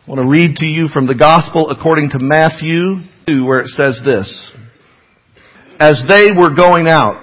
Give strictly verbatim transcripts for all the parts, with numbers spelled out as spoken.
I want to read to you from the Gospel according to Matthew, where it says this. As they were going out,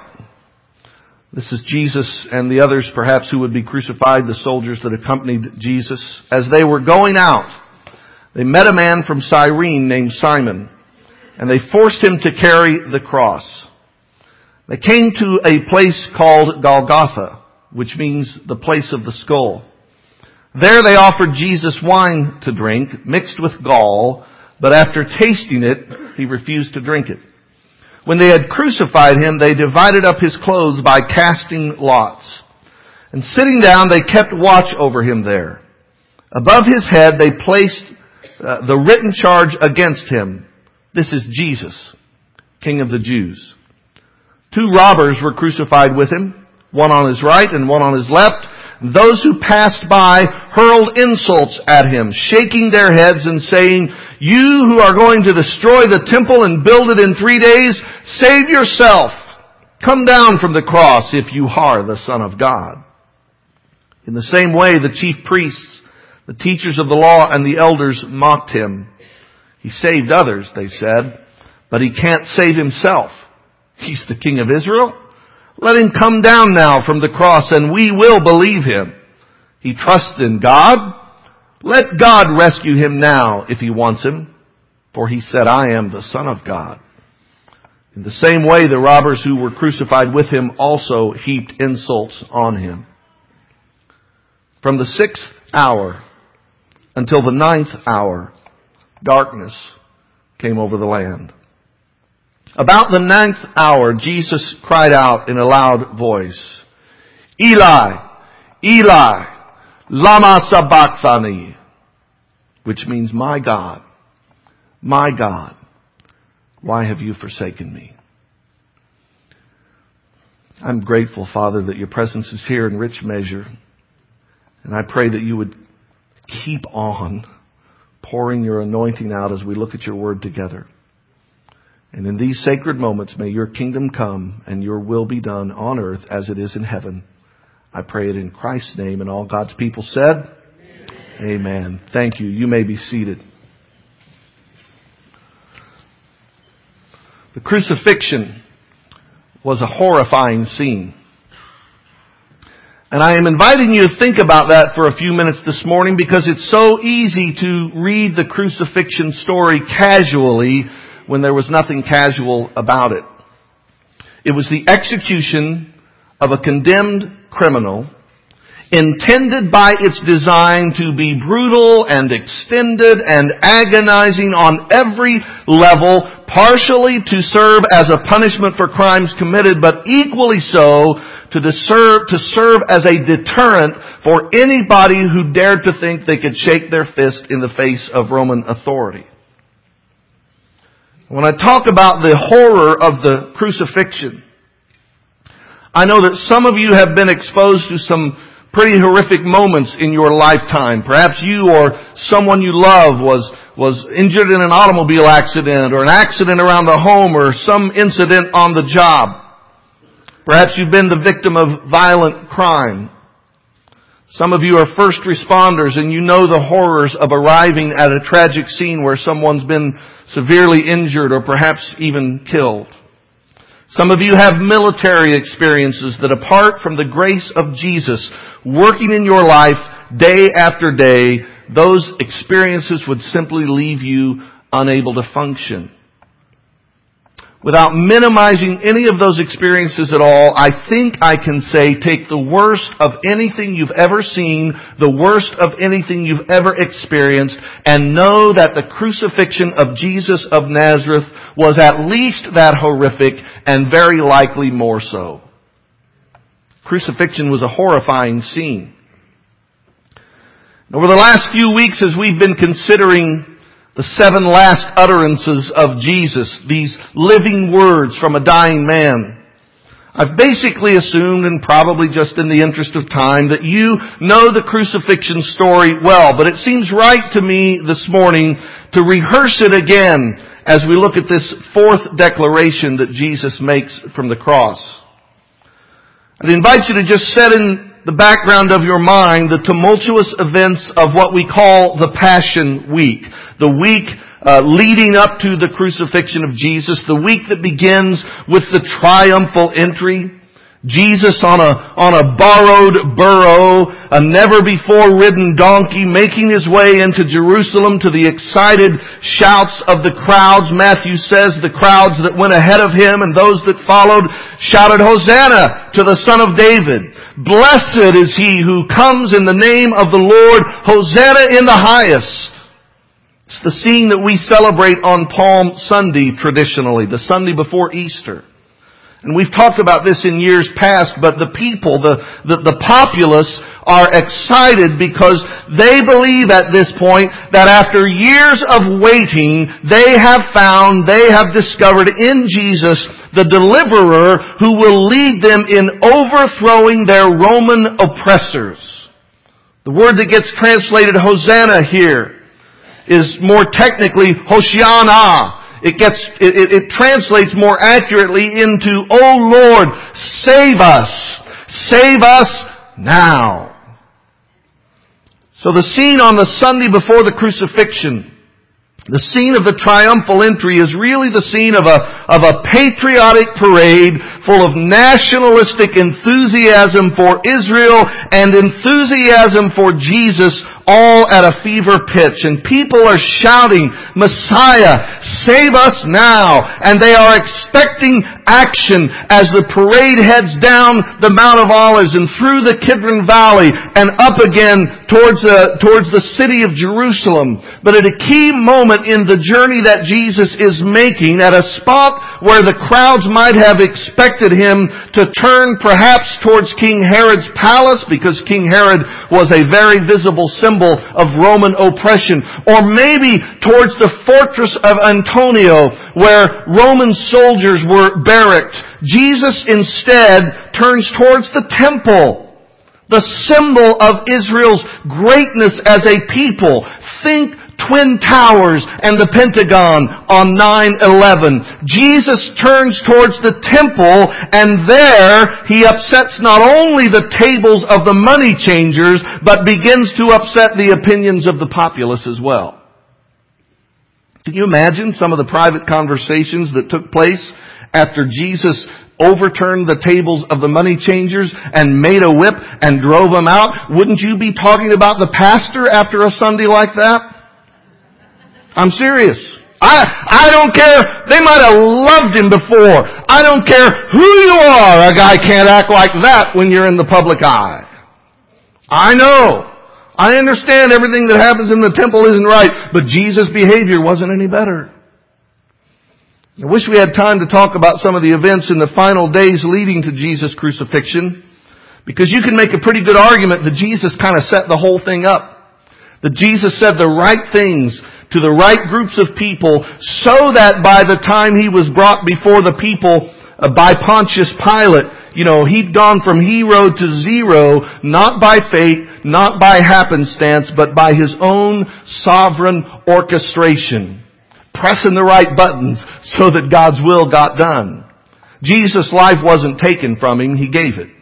this is Jesus and the others perhaps who would be crucified, the soldiers that accompanied Jesus. As they were going out, they met a man from Cyrene named Simon, and they forced him to carry the cross. They came to a place called Golgotha, which means the place of the skull. There they offered Jesus wine to drink, mixed with gall, but after tasting it, he refused to drink it. When they had crucified him, they divided up his clothes by casting lots. And sitting down, they kept watch over him there. Above his head, they placed uh, the written charge against him. This is Jesus, King of the Jews. Two robbers were crucified with him, one on his right and one on his left. Those who passed by hurled insults at him, shaking their heads and saying, "You who are going to destroy the temple and build it in three days, save yourself. Come down from the cross if you are the Son of God." In the same way, the chief priests, the teachers of the law, and the elders mocked him. He saved others, they said, but he can't save himself. He's the King of Israel. Let him come down now from the cross and we will believe him. He trusts in God. Let God rescue him now if he wants him. For he said, "I am the Son of God." In the same way, the robbers who were crucified with him also heaped insults on him. From the sixth hour until the ninth hour, darkness came over the land. About the ninth hour, Jesus cried out in a loud voice, "Eli, Eli, lama sabachthani," which means, "My God, my God, why have you forsaken me?" I'm grateful, Father, that your presence is here in rich measure. And I pray that you would keep on pouring your anointing out as we look at your word together. And in these sacred moments, may your kingdom come and your will be done on earth as it is in heaven. I pray it in Christ's name, and all God's people said, Amen. Amen. Thank you. You may be seated. The crucifixion was a horrifying scene. And I am inviting you to think about that for a few minutes this morning because it's so easy to read the crucifixion story casually when there was nothing casual about it. It was the execution of a condemned criminal intended by its design to be brutal and extended and agonizing on every level, partially to serve as a punishment for crimes committed, but equally so to serve, to serve as a deterrent for anybody who dared to think they could shake their fist in the face of Roman authority. When I talk about the horror of the crucifixion, I know that some of you have been exposed to some pretty horrific moments in your lifetime. Perhaps you or someone you love was, was injured in an automobile accident or an accident around the home or some incident on the job. Perhaps you've been the victim of violent crime. Some of you are first responders and you know the horrors of arriving at a tragic scene where someone's been severely injured or perhaps even killed. Some of you have military experiences that, apart from the grace of Jesus working in your life day after day, those experiences would simply leave you unable to function. Without minimizing any of those experiences at all, I think I can say take the worst of anything you've ever seen, the worst of anything you've ever experienced, and know that the crucifixion of Jesus of Nazareth was at least that horrific and very likely more so. Crucifixion was a horrifying scene. Over the last few weeks, as we've been considering the seven last utterances of Jesus, these living words from a dying man, I've basically assumed, and probably just in the interest of time, that you know the crucifixion story well. But it seems right to me this morning to rehearse it again as we look at this fourth declaration that Jesus makes from the cross. I'd invite you to just set in the background of your mind the tumultuous events of what we call the Passion Week. The week uh, leading up to the crucifixion of Jesus. The week that begins with the triumphal entry. Jesus on a, on a borrowed burro, a never-before-ridden donkey, making his way into Jerusalem to the excited shouts of the crowds. Matthew says the crowds that went ahead of him and those that followed shouted, "Hosanna to the Son of David. Blessed is he who comes in the name of the Lord. Hosanna in the highest." It's the scene that we celebrate on Palm Sunday traditionally, the Sunday before Easter. And we've talked about this in years past, but the people, the, the, the populace are excited because they believe at this point that after years of waiting, they have found, they have discovered in Jesus the deliverer who will lead them in overthrowing their Roman oppressors. The word that gets translated Hosanna here is more technically Hoshiana. It gets, it, it, it translates more accurately into, "O Lord, save us. Save us now." So the scene on the Sunday before the crucifixion, the scene of the triumphal entry, is really the scene of a, of a patriotic parade full of nationalistic enthusiasm for Israel and enthusiasm for Jesus, all at a fever pitch. And people are shouting, "Messiah, save us now." And they are expecting action as the parade heads down the Mount of Olives and through the Kidron Valley and up again towards the, towards the city of Jerusalem. But at a key moment in the journey that Jesus is making, at a spot where the crowds might have expected him to turn perhaps towards King Herod's palace, because King Herod was a very visible symbol of Roman oppression, or maybe towards the fortress of Antonia, where Roman soldiers were barracked, Jesus instead turns towards the temple, the symbol of Israel's greatness as a people. Think Twin Towers and the Pentagon on nine eleven. Jesus turns towards the temple, and there he upsets not only the tables of the money changers, but begins to upset the opinions of the populace as well. Can you imagine some of the private conversations that took place after Jesus overturned the tables of the money changers and made a whip and drove them out? Wouldn't you be talking about the pastor after a Sunday like that? I'm serious. I, I don't care. They might have loved him before. I don't care who you are. A guy can't act like that when you're in the public eye. I know. I understand everything that happens in the temple isn't right, but Jesus' behavior wasn't any better. I wish we had time to talk about some of the events in the final days leading to Jesus' crucifixion, because you can make a pretty good argument that Jesus kind of set the whole thing up. That Jesus said the right things to the right groups of people, so that by the time he was brought before the people uh, by Pontius Pilate, you know, he'd gone from hero to zero, not by fate, not by happenstance, but by his own sovereign orchestration, pressing the right buttons so that God's will got done. Jesus' life wasn't taken from him, he gave it.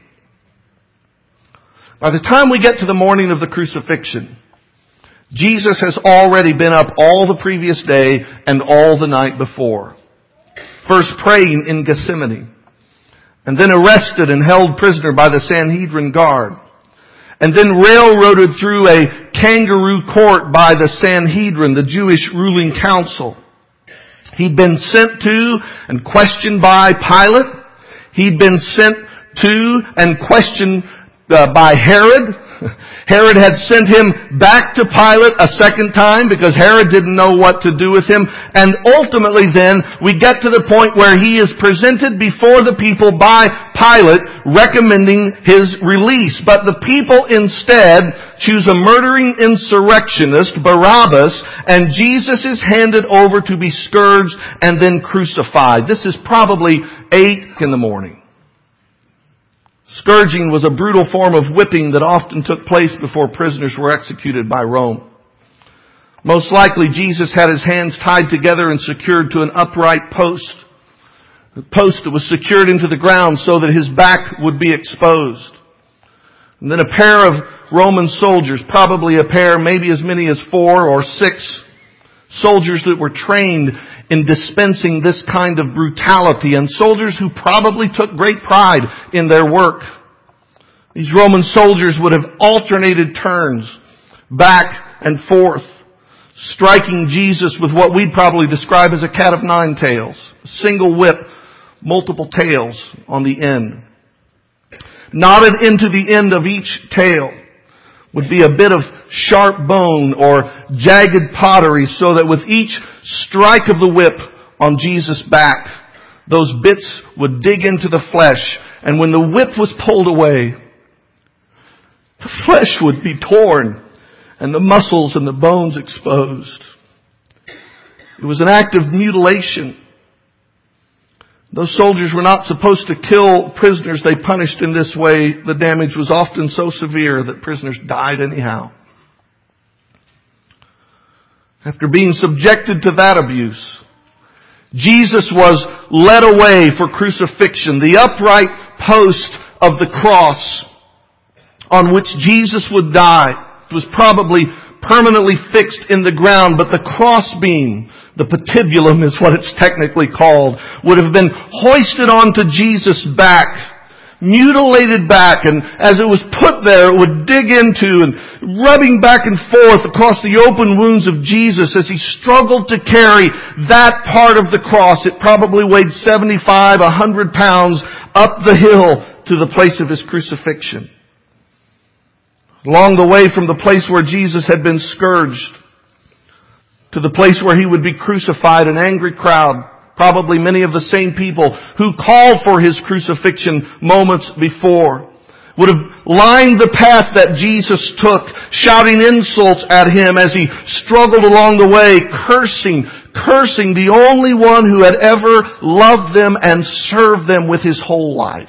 By the time we get to the morning of the crucifixion, Jesus has already been up all the previous day and all the night before. First praying in Gethsemane, and then arrested and held prisoner by the Sanhedrin guard, and then railroaded through a kangaroo court by the Sanhedrin, the Jewish ruling council. He'd been sent to and questioned by Pilate. He'd been sent to and questioned uh, by Herod. Herod had sent him back to Pilate a second time because Herod didn't know what to do with him. And ultimately then, we get to the point where he is presented before the people by Pilate, recommending his release. But the people instead choose a murdering insurrectionist, Barabbas, and Jesus is handed over to be scourged and then crucified. This is probably eight in the morning. Scourging was a brutal form of whipping that often took place before prisoners were executed by Rome. Most likely Jesus had his hands tied together and secured to an upright post. A post that was secured into the ground so that his back would be exposed. And then a pair of Roman soldiers, probably a pair, maybe as many as four or six soldiers that were trained in dispensing this kind of brutality, and soldiers who probably took great pride in their work. These Roman soldiers would have alternated turns back and forth, striking Jesus with what we'd probably describe as a cat of nine tails. A single whip, multiple tails on the end. Knotted into the end of each tail would be a bit of sharp bone or jagged pottery, so that with each strike of the whip on Jesus' back, those bits would dig into the flesh, and when the whip was pulled away, the flesh would be torn and the muscles and the bones exposed. It was an act of mutilation. Those soldiers were not supposed to kill prisoners they punished in this way. The damage was often so severe that prisoners died anyhow. After being subjected to that abuse, Jesus was led away for crucifixion. The upright post of the cross on which Jesus would die was probably permanently fixed in the ground, but the crossbeam, the patibulum is what it's technically called, would have been hoisted onto Jesus' back, mutilated back, and as it was put there, it would dig into and rubbing back and forth across the open wounds of Jesus as he struggled to carry that part of the cross. It probably weighed seventy-five, a hundred pounds up the hill to the place of his crucifixion. Along the way from the place where Jesus had been scourged to the place where he would be crucified, an angry crowd, probably many of the same people who called for his crucifixion moments before, would have lined the path that Jesus took, shouting insults at him as he struggled along the way, cursing, cursing the only one who had ever loved them and served them with his whole life.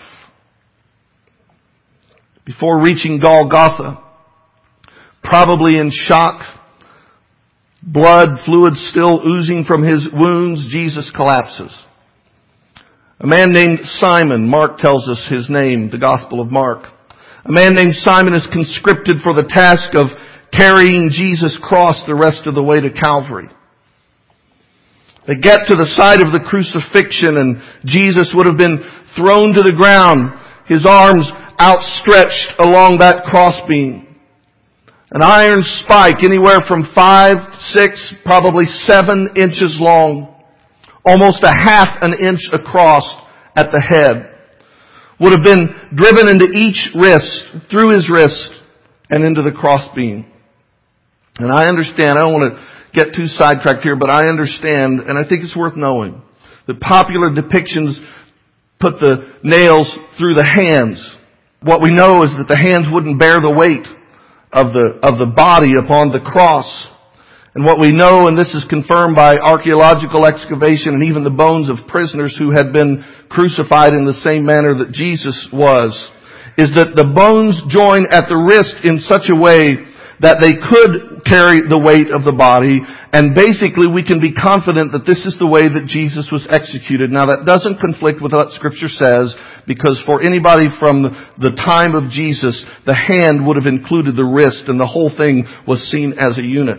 Before reaching Golgotha, probably in shock, blood, fluid still oozing from his wounds, Jesus collapses. A man named Simon, Mark tells us his name, the Gospel of Mark. A man named Simon is conscripted for the task of carrying Jesus' cross the rest of the way to Calvary. They get to the site of the crucifixion, and Jesus would have been thrown to the ground, his arms outstretched along that crossbeam. An iron spike anywhere from five, six, probably seven inches long, almost a half an inch across at the head, would have been driven into each wrist, through his wrist, and into the crossbeam. And I understand, I don't want to get too sidetracked here, but I understand, and I think it's worth knowing, that popular depictions put the nails through the hands. What we know is that the hands wouldn't bear the weight of the, of the body upon the cross. And what we know, and this is confirmed by archaeological excavation and even the bones of prisoners who had been crucified in the same manner that Jesus was, is that the bones join at the wrist in such a way that they could carry the weight of the body, and basically we can be confident that this is the way that Jesus was executed. Now that doesn't conflict with what Scripture says, because for anybody from the time of Jesus, the hand would have included the wrist, and the whole thing was seen as a unit.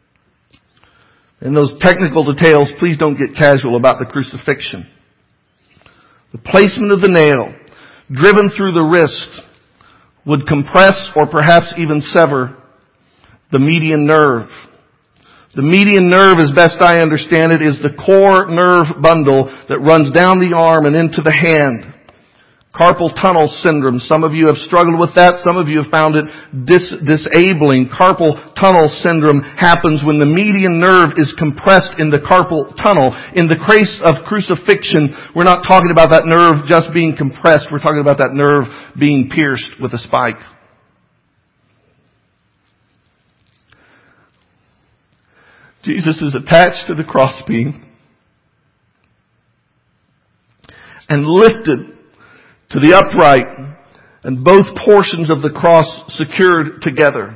In those technical details, please don't get casual about the crucifixion. The placement of the nail, driven through the wrist, would compress or perhaps even sever the median nerve. The median nerve, as best I understand it, is the core nerve bundle that runs down the arm and into the hand. Carpal tunnel syndrome. Some of you have struggled with that. Some of you have found it dis- disabling. Carpal tunnel syndrome happens when the median nerve is compressed in the carpal tunnel. In the case of crucifixion, we're not talking about that nerve just being compressed. We're talking about that nerve being pierced with a spike. Jesus is attached to the crossbeam and lifted to the upright, and both portions of the cross secured together.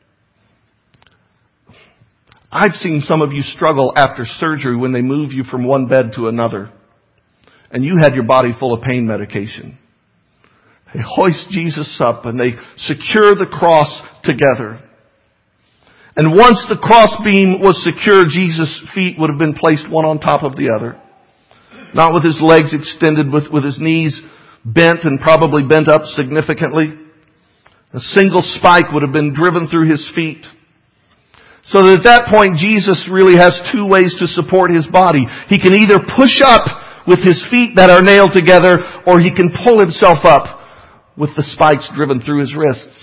I've seen some of you struggle after surgery when they move you from one bed to another, and you had your body full of pain medication. They hoist Jesus up and they secure the cross together. And once the crossbeam was secured, Jesus' feet would have been placed one on top of the other. Not with his legs extended, with, with his knees bent and probably bent up significantly. A single spike would have been driven through his feet. So that at that point, Jesus really has two ways to support his body. He can either push up with his feet that are nailed together, or he can pull himself up with the spikes driven through his wrists.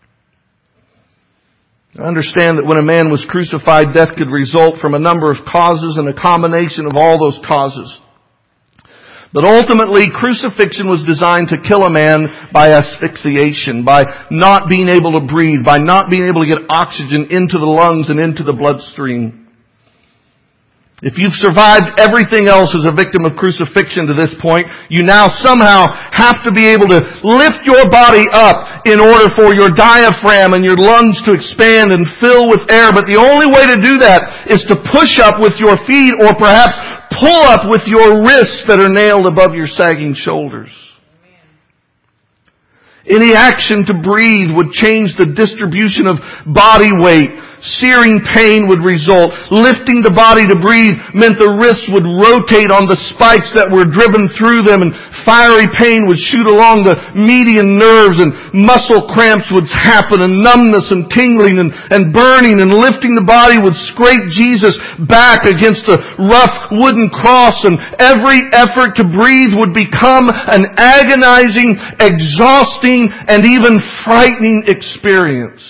I understand that when a man was crucified, death could result from a number of causes and a combination of all those causes. But ultimately, crucifixion was designed to kill a man by asphyxiation, by not being able to breathe, by not being able to get oxygen into the lungs and into the bloodstream. If you've survived everything else as a victim of crucifixion to this point, you now somehow have to be able to lift your body up in order for your diaphragm and your lungs to expand and fill with air. But the only way to do that is to push up with your feet, or perhaps pull up with your wrists that are nailed above your sagging shoulders. Any action to breathe would change the distribution of body weight. Searing pain would result. Lifting the body to breathe meant the wrists would rotate on the spikes that were driven through them, and fiery pain would shoot along the median nerves, and muscle cramps would happen, and numbness and tingling and, and burning, and lifting the body would scrape Jesus back against the rough wooden cross, and every effort to breathe would become an agonizing, exhausting, and even frightening experience.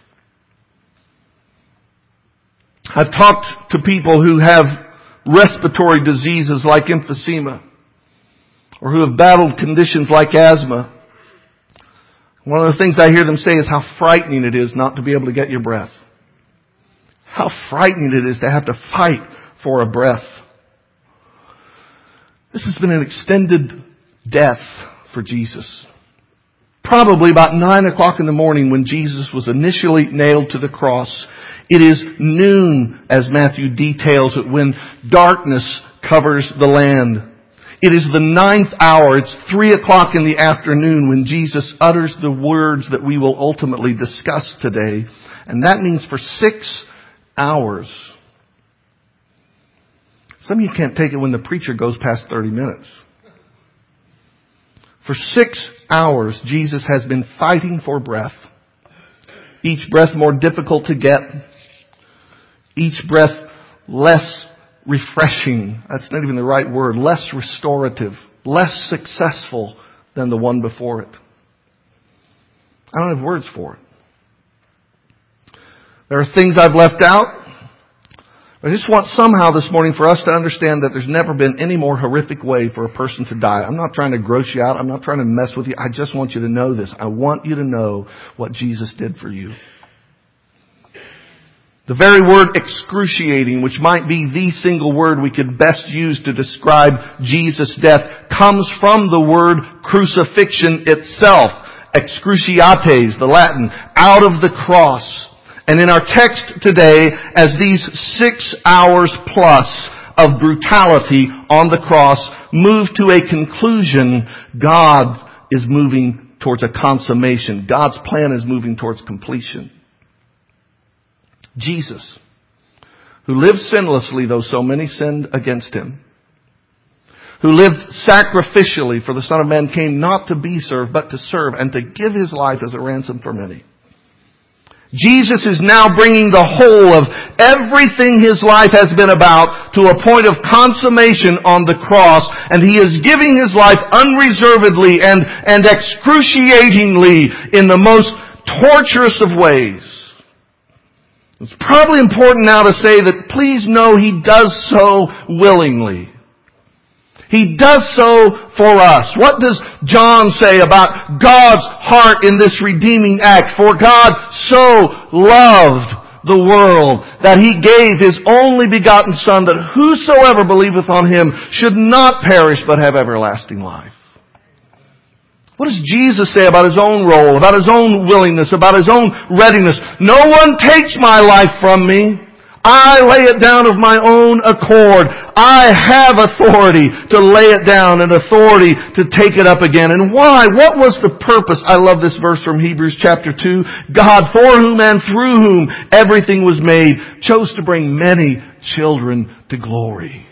I've talked to people who have respiratory diseases like emphysema, or who have battled conditions like asthma. One of the things I hear them say is how frightening it is not to be able to get your breath. How frightening it is to have to fight for a breath. This has been an extended death for Jesus. Probably about nine o'clock in the morning when Jesus was initially nailed to the cross. It is noon, as Matthew details it, when darkness covers the land. It is the ninth hour. It's three o'clock in the afternoon when Jesus utters the words that we will ultimately discuss today. And that means for six hours. Some of you can't take it when the preacher goes past thirty minutes. For six hours, Jesus has been fighting for breath. Each breath more difficult to get. Each breath less refreshing. That's not even the right word. Less restorative. Less successful than the one before it. I don't have words for it. There are things I've left out. I just want somehow this morning for us to understand that there's never been any more horrific way for a person to die. I'm not trying to gross you out. I'm not trying to mess with you. I just want you to know this. I want you to know what Jesus did for you. The very word excruciating, which might be the single word we could best use to describe Jesus' death, comes from the word crucifixion itself. Excruciates, the Latin, out of the cross. And in our text today, as these six hours plus of brutality on the cross move to a conclusion, God is moving towards a consummation. God's plan is moving towards completion. Jesus, who lived sinlessly, though so many sinned against him, who lived sacrificially, for the Son of Man came not to be served, but to serve, and to give his life as a ransom for many. Jesus is now bringing the whole of everything his life has been about to a point of consummation on the cross, and he is giving his life unreservedly and, and excruciatingly in the most torturous of ways. It's probably important now to say that please know he does so willingly. He does so for us. What does John say about God's heart in this redeeming act? For God so loved the world that he gave his only begotten Son, that whosoever believeth on him should not perish but have everlasting life. What does Jesus say about his own role, about his own willingness, about his own readiness? No one takes my life from me. I lay it down of my own accord. I have authority to lay it down and authority to take it up again. And why? What was the purpose? I love this verse from Hebrews chapter two. God, for whom and through whom everything was made, chose to bring many children to glory.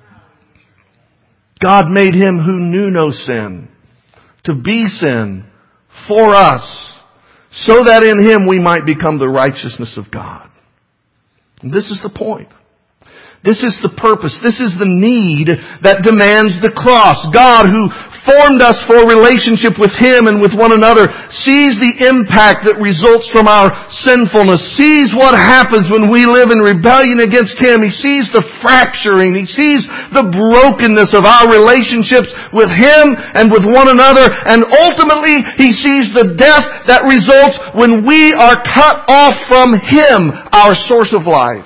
God made him who knew no sin to be sin for us, so that in him we might become the righteousness of God. And this is the point. This is the purpose. This is the need that demands the cross. God, who formed us for relationship with him and with one another, sees the impact that results from our sinfulness, sees what happens when we live in rebellion against him. He sees the fracturing. He sees the brokenness of our relationships with him and with one another. And ultimately, he sees the death that results when we are cut off from him, our source of life.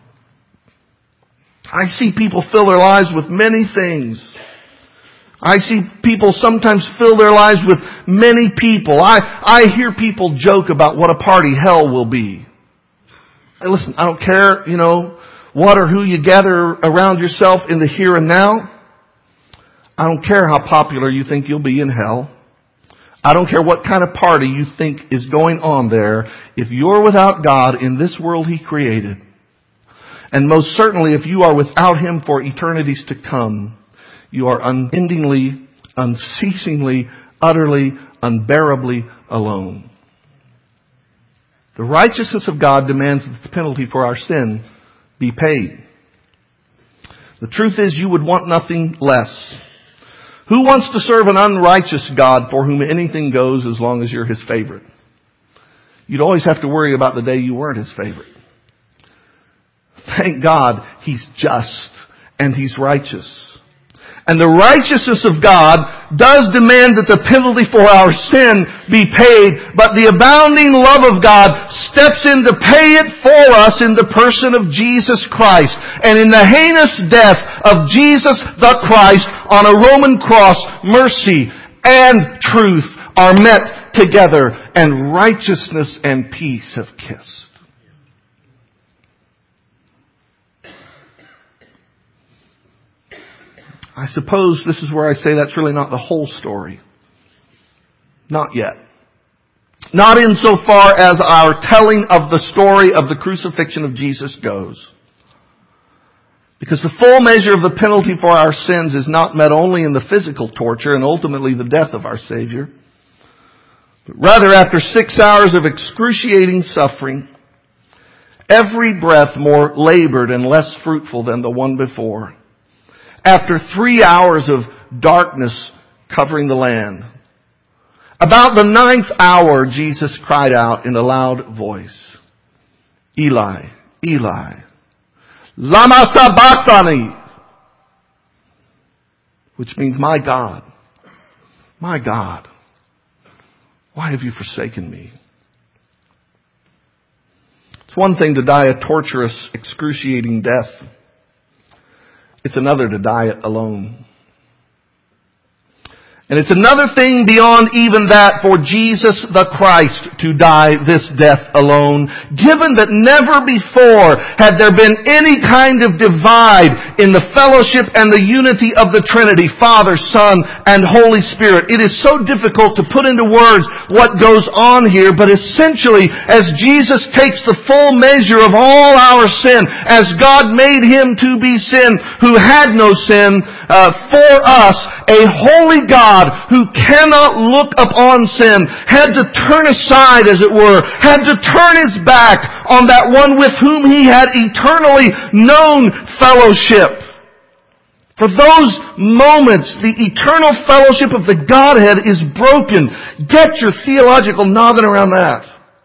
I see people fill their lives with many things. I see people sometimes fill their lives with many people. I, I hear people joke about what a party hell will be. Hey, listen, I don't care, you know, what or who you gather around yourself in the here and now. I don't care how popular you think you'll be in hell. I don't care what kind of party you think is going on there. If you're without God in this world he created, and most certainly if you are without him for eternities to come, you are unendingly, unceasingly, utterly, unbearably alone. The righteousness of God demands that the penalty for our sin be paid. The truth is, you would want nothing less. Who wants to serve an unrighteous God for whom anything goes as long as you're his favorite? You'd always have to worry about the day you weren't his favorite. Thank God he's just and he's righteous. And the righteousness of God does demand that the penalty for our sin be paid, but the abounding love of God steps in to pay it for us in the person of Jesus Christ. And in the heinous death of Jesus the Christ on a Roman cross, mercy and truth are met together, and righteousness and peace have kissed. I suppose this is where I say that's really not the whole story. Not yet. Not insofar as our telling of the story of the crucifixion of Jesus goes. Because the full measure of the penalty for our sins is not met only in the physical torture and ultimately the death of our Savior, but rather after six hours of excruciating suffering, every breath more labored and less fruitful than the one before. After three hours of darkness covering the land, about the ninth hour, Jesus cried out in a loud voice, Eli, Eli, lama sabachthani, which means, my God, my God, why have you forsaken me? It's one thing to die a torturous, excruciating death. It's another to die it alone. And it's another thing beyond even that for Jesus the Christ to die this death alone, given that never before had there been any kind of divide in the fellowship and the unity of the Trinity, Father, Son, and Holy Spirit. It is so difficult to put into words what goes on here, but essentially, as Jesus takes the full measure of all our sin, as God made him to be sin who had no sin, uh, for us, a holy God who cannot look upon sin had to turn aside, as it were, had to turn his back on that one with whom he had eternally known fellowship. For those moments, the eternal fellowship of the Godhead is broken. Get your theological noggin around that.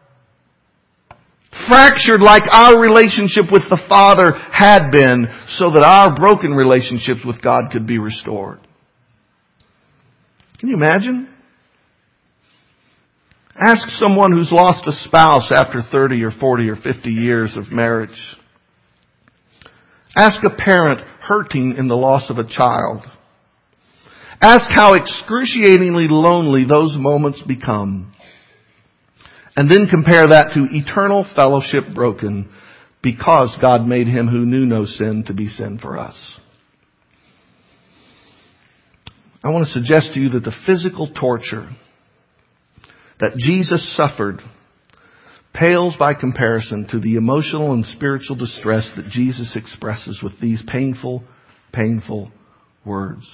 Fractured like our relationship with the Father had been, so that our broken relationships with God could be restored. Can you imagine? Ask someone who's lost a spouse after thirty or forty or fifty years of marriage. Ask a parent hurting in the loss of a child. Ask how excruciatingly lonely those moments become. And then compare that to eternal fellowship broken, because God made him who knew no sin to be sin for us. I want to suggest to you that the physical torture that Jesus suffered pales by comparison to the emotional and spiritual distress that Jesus expresses with these painful, painful words.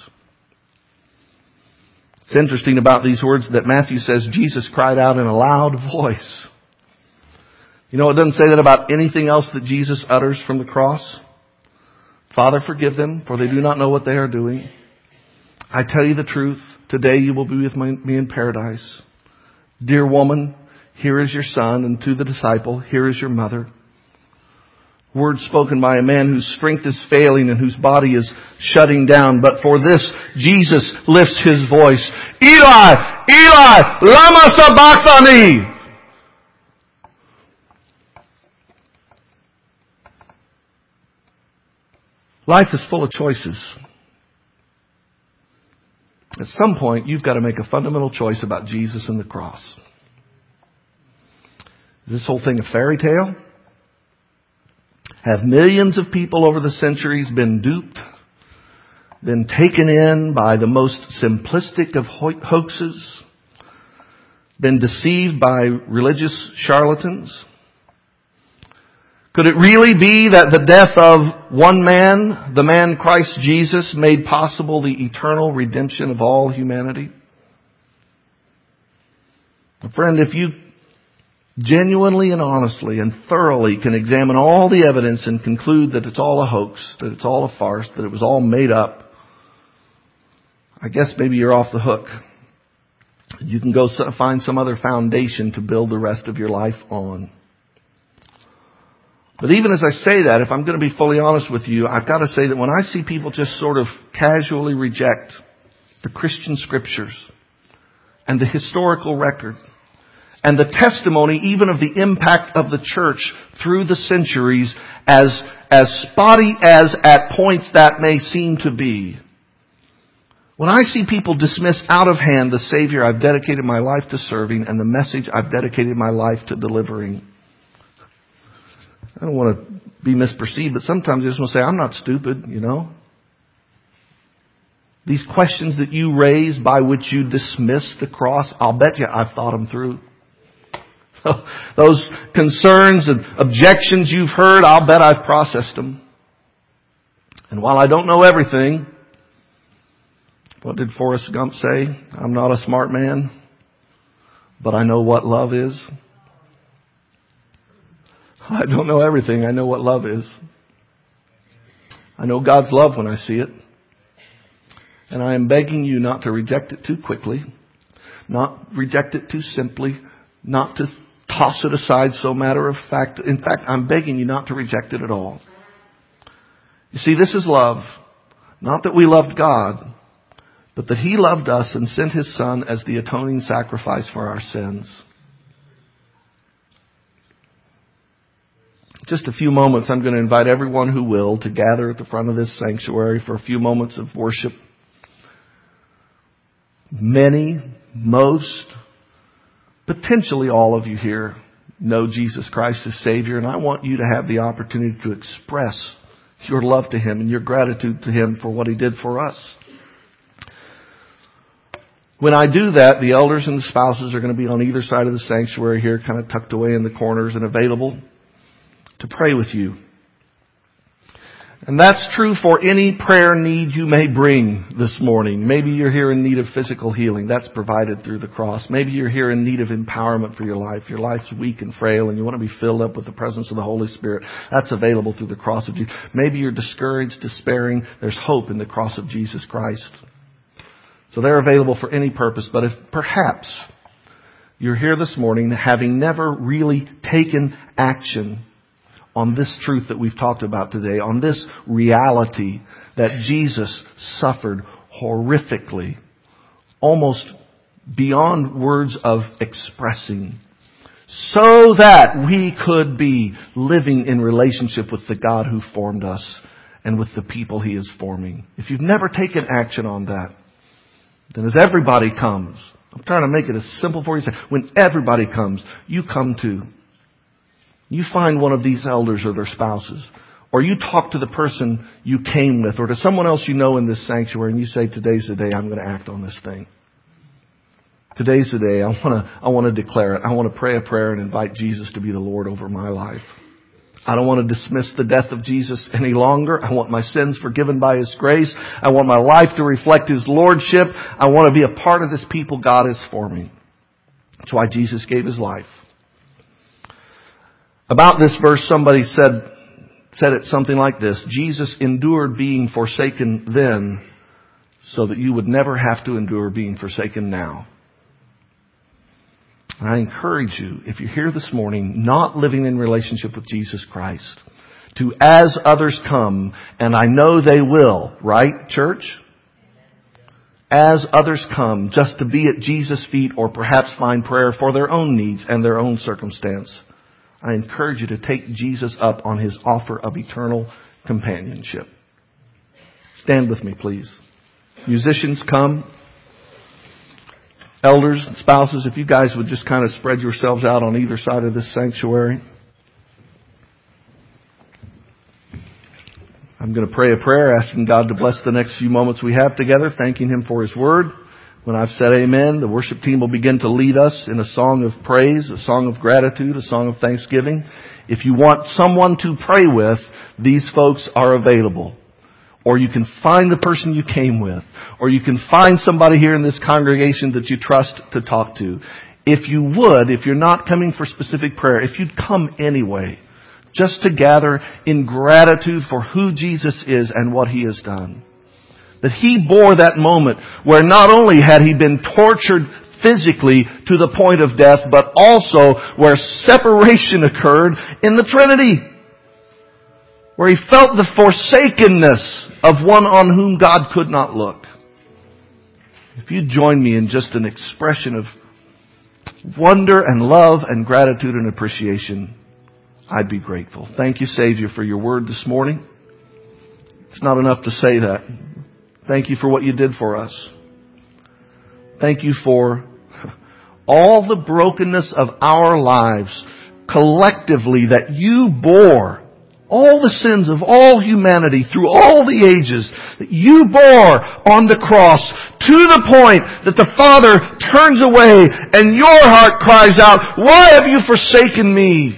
It's interesting about these words that Matthew says Jesus cried out in a loud voice. You know, it doesn't say that about anything else that Jesus utters from the cross. Father, forgive them, for they do not know what they are doing. I tell you the truth, today you will be with me in paradise. Dear woman, here is your son, and to the disciple, here is your mother. Words spoken by a man whose strength is failing and whose body is shutting down. But for this, Jesus lifts his voice. Eli, Eli, lama sabachthani. Life is full of choices. At some point, you've got to make a fundamental choice about Jesus and the cross. Is this whole thing a fairy tale? Have millions of people over the centuries been duped, been taken in by the most simplistic of ho- hoaxes, been deceived by religious charlatans? Could it really be that the death of one man, the man Christ Jesus, made possible the eternal redemption of all humanity? Friend, if you genuinely and honestly and thoroughly can examine all the evidence and conclude that it's all a hoax, that it's all a farce, that it was all made up, I guess maybe you're off the hook. You can go find some other foundation to build the rest of your life on. But even as I say that, if I'm going to be fully honest with you, I've got to say that when I see people just sort of casually reject the Christian scriptures and the historical record and the testimony even of the impact of the church through the centuries, as, as spotty as at points that may seem to be, when I see people dismiss out of hand the Savior I've dedicated my life to serving and the message I've dedicated my life to delivering, I don't want to be misperceived, but sometimes I just want to say, I'm not stupid, you know. These questions that you raise by which you dismiss the cross, I'll bet you I've thought them through. Those concerns and objections you've heard, I'll bet I've processed them. And while I don't know everything, what did Forrest Gump say? I'm not a smart man, but I know what love is. I don't know everything. I know what love is. I know God's love when I see it. And I am begging you not to reject it too quickly, not reject it too simply, not to toss it aside so matter of fact. In fact, I'm begging you not to reject it at all. You see, this is love. Not that we loved God, but that He loved us and sent His Son as the atoning sacrifice for our sins. Just a few moments, I'm going to invite everyone who will to gather at the front of this sanctuary for a few moments of worship. Many, most, potentially all of you here know Jesus Christ as Savior, and I want you to have the opportunity to express your love to Him and your gratitude to Him for what He did for us. When I do that, the elders and the spouses are going to be on either side of the sanctuary here, kind of tucked away in the corners and available to pray with you. And that's true for any prayer need you may bring this morning. Maybe you're here in need of physical healing. That's provided through the cross. Maybe you're here in need of empowerment for your life. Your life's weak and frail and you want to be filled up with the presence of the Holy Spirit. That's available through the cross of Jesus. Maybe you're discouraged, despairing. There's hope in the cross of Jesus Christ. So they're available for any purpose. But if perhaps you're here this morning having never really taken action on this truth that we've talked about today, on this reality that Jesus suffered horrifically, almost beyond words of expressing, so that we could be living in relationship with the God who formed us and with the people He is forming. If you've never taken action on that, then as everybody comes, I'm trying to make it as simple for you to say, when everybody comes, you come too. You find one of these elders or their spouses, or you talk to the person you came with, or to someone else you know in this sanctuary, and you say, today's the day I'm going to act on this thing. Today's the day I want to, I want to declare it. I want to pray a prayer and invite Jesus to be the Lord over my life. I don't want to dismiss the death of Jesus any longer. I want my sins forgiven by His grace. I want my life to reflect His Lordship. I want to be a part of this people God is forming. That's why Jesus gave His life. About this verse, somebody said, said it something like this: Jesus endured being forsaken then so that you would never have to endure being forsaken now. And I encourage you, if you're here this morning not living in relationship with Jesus Christ, to, as others come, and I know they will, right, church? As others come, just to be at Jesus' feet or perhaps find prayer for their own needs and their own circumstance, I encourage you to take Jesus up on His offer of eternal companionship. Stand with me, please. Musicians, come. Elders and spouses, if you guys would just kind of spread yourselves out on either side of this sanctuary. I'm going to pray a prayer asking God to bless the next few moments we have together, thanking Him for His Word. When I've said amen, the worship team will begin to lead us in a song of praise, a song of gratitude, a song of thanksgiving. If you want someone to pray with, these folks are available. Or you can find the person you came with. Or you can find somebody here in this congregation that you trust to talk to. If you would, if you're not coming for specific prayer, if you'd come anyway, just to gather in gratitude for who Jesus is and what He has done. That He bore that moment where not only had He been tortured physically to the point of death, but also where separation occurred in the Trinity. Where He felt the forsakenness of one on whom God could not look. If you'd join me in just an expression of wonder and love and gratitude and appreciation, I'd be grateful. Thank you, Savior, for your word this morning. It's not enough to say that. Thank you for what you did for us. Thank you for all the brokenness of our lives collectively that you bore. All the sins of all humanity through all the ages that you bore on the cross to the point that the Father turns away and your heart cries out, "Why have you forsaken me?"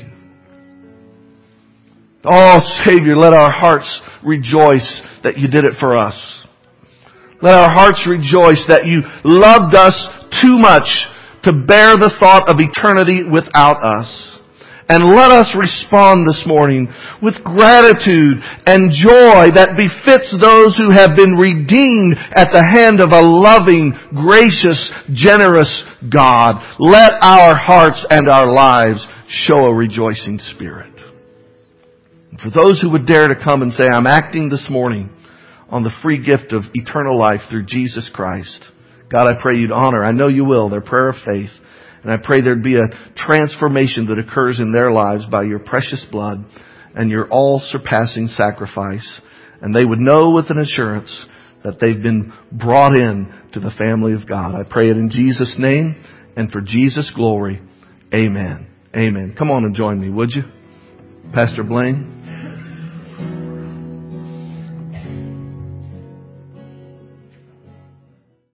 Oh, Savior, let our hearts rejoice that you did it for us. Let our hearts rejoice that you loved us too much to bear the thought of eternity without us. And let us respond this morning with gratitude and joy that befits those who have been redeemed at the hand of a loving, gracious, generous God. Let our hearts and our lives show a rejoicing spirit. And for those who would dare to come and say, "I'm acting this morning on the free gift of eternal life through Jesus Christ," God, I pray you'd honor, I know you will, their prayer of faith. And I pray there'd be a transformation that occurs in their lives by your precious blood and your all-surpassing sacrifice. And they would know with an assurance that they've been brought in to the family of God. I pray it in Jesus' name and for Jesus' glory. Amen. Amen. Come on and join me, would you? Pastor Blaine.